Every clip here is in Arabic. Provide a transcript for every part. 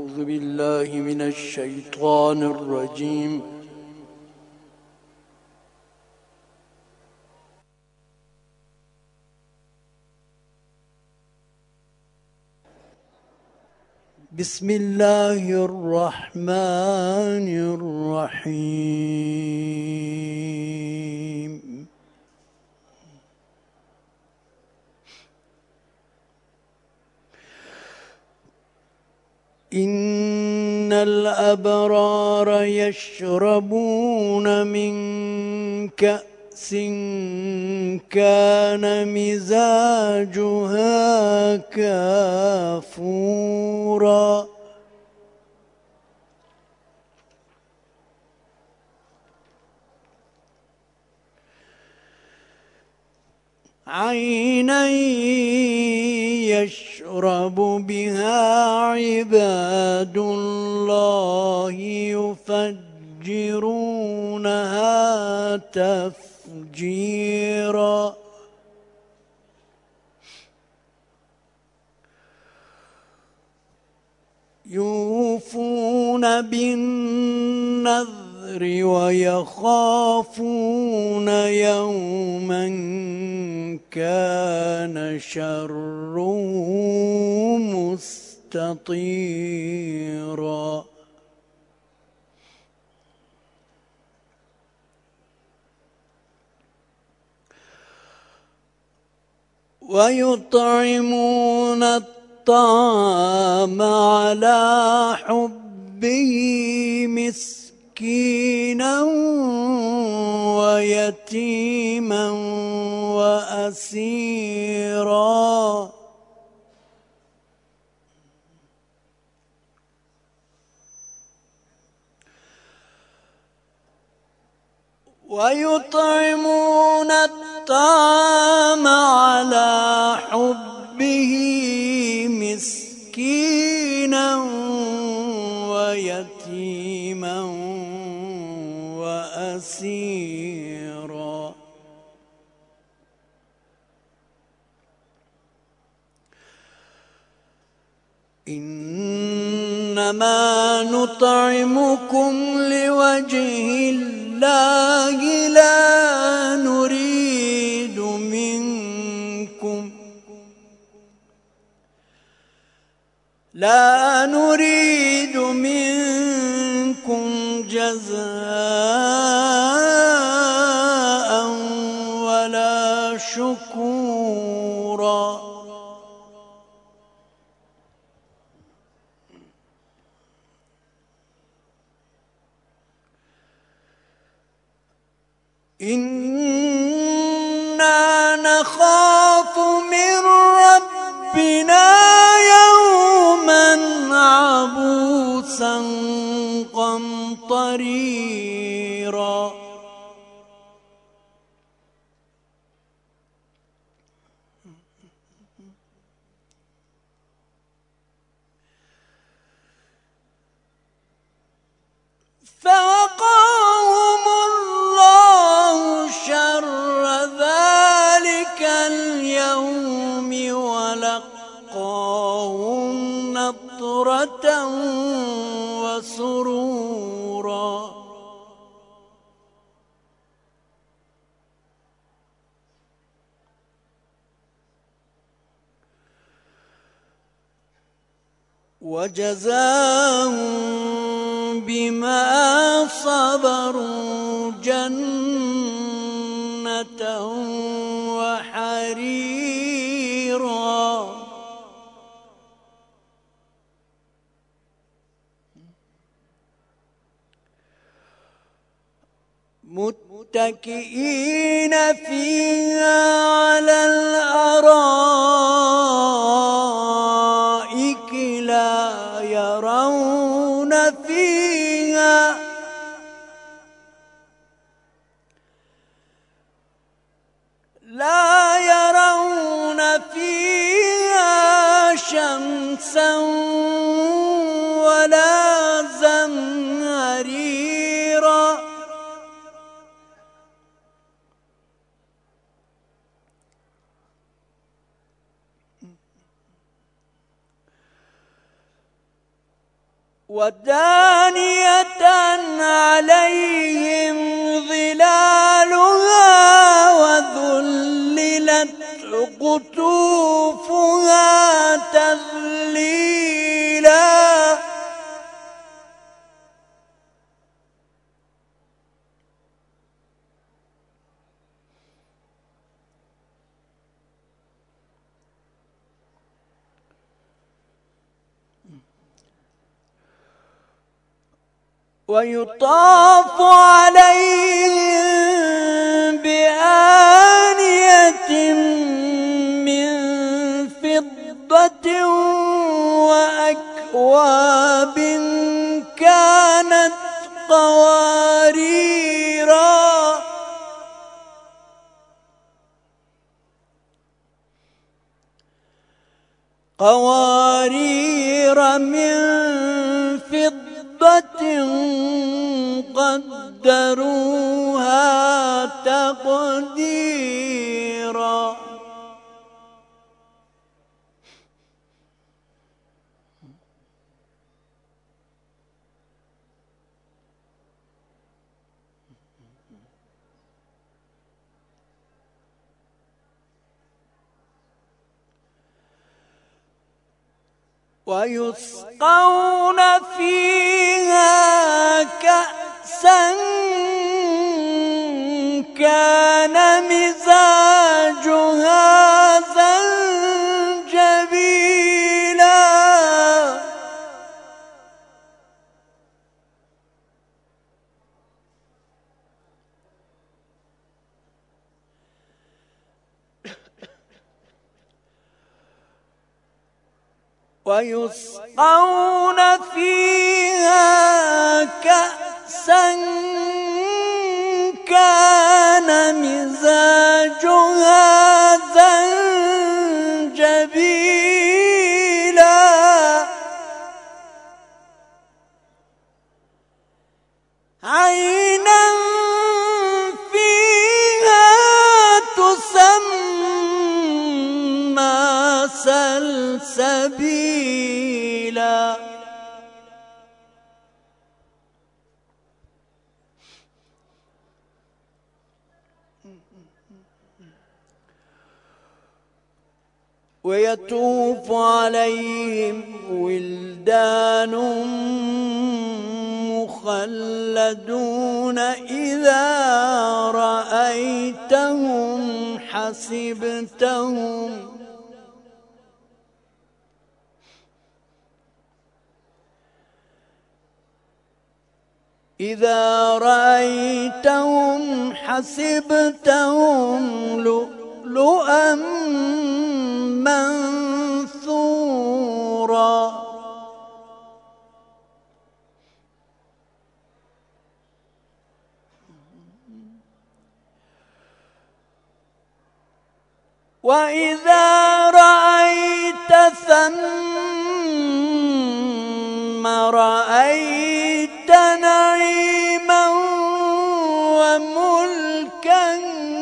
أعوذ بالله من الشيطان الرجيم. بسم الله الرحمن الرحيم. إن الأبرار يشربون من كأس كان مزاجها كافورا عينا يشرب بها عباد الله يفجرونها تفجيرا يوفون بالنذر ويخافون يوما كان شره مستطيرا ويطعمون الطعام على حبه مسكينا ويتيما وأسيرا ويطعمون الطعام على حبه مسكينا ويتيما وأسيرا إنما نطعمكم لوجه الله لا نريد منكم جزاء ولا شكورا إنا نخاف من ربنا يوما عبوسا قمطريرا فوقاهم الله شر ذلك اليوم ولقاهم نضرة وسرورا وجزاهم بما صبروا جنة وحريرا متكئين فيها على الأرائك لا يرون فيها شمسا ولا زمهريرا ودانية عليهم ظلالها وذللت قطوفها تذليلا ويطاف عليهم بآنية من فضة وأكواب كانت قوارير من فضة قدروها تقديرا ويسقون فيها كأسا كان مزاجها زنجبيلا ويسقون فيها كأسا كان مزاجها زنجبيلا عينا فيها تسمى سلسبيلا ويطوف عليهم ولدان مخلدون إذا رأيتهم حسبتهم لؤلؤا منثورا وإذا رأيت ثم رأيت نعيما وملكا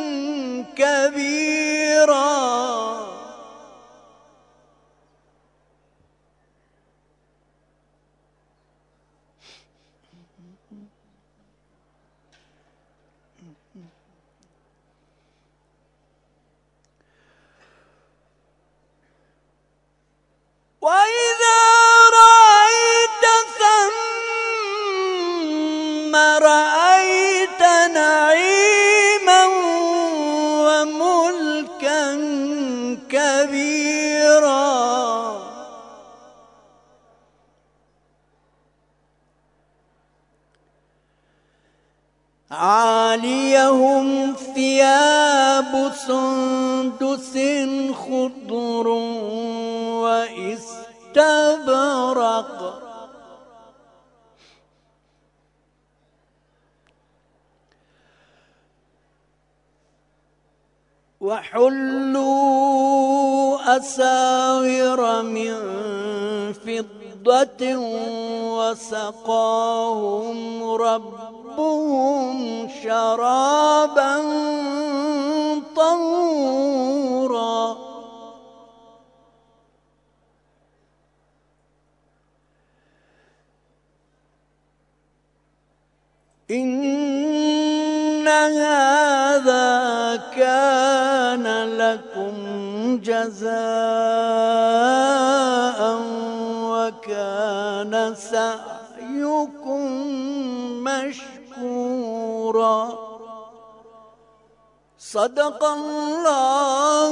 كبيرا وإذا رأيت ثم رأيت نعيما وملكا كبيرا عاليهم ثياب سندس خضر واستبرق وحلوا أساور من فضة وسقاهم ربهم شرابا طهورا إن هذا كان لكم جزاء وكان سعيكم مشكورا. صدق الله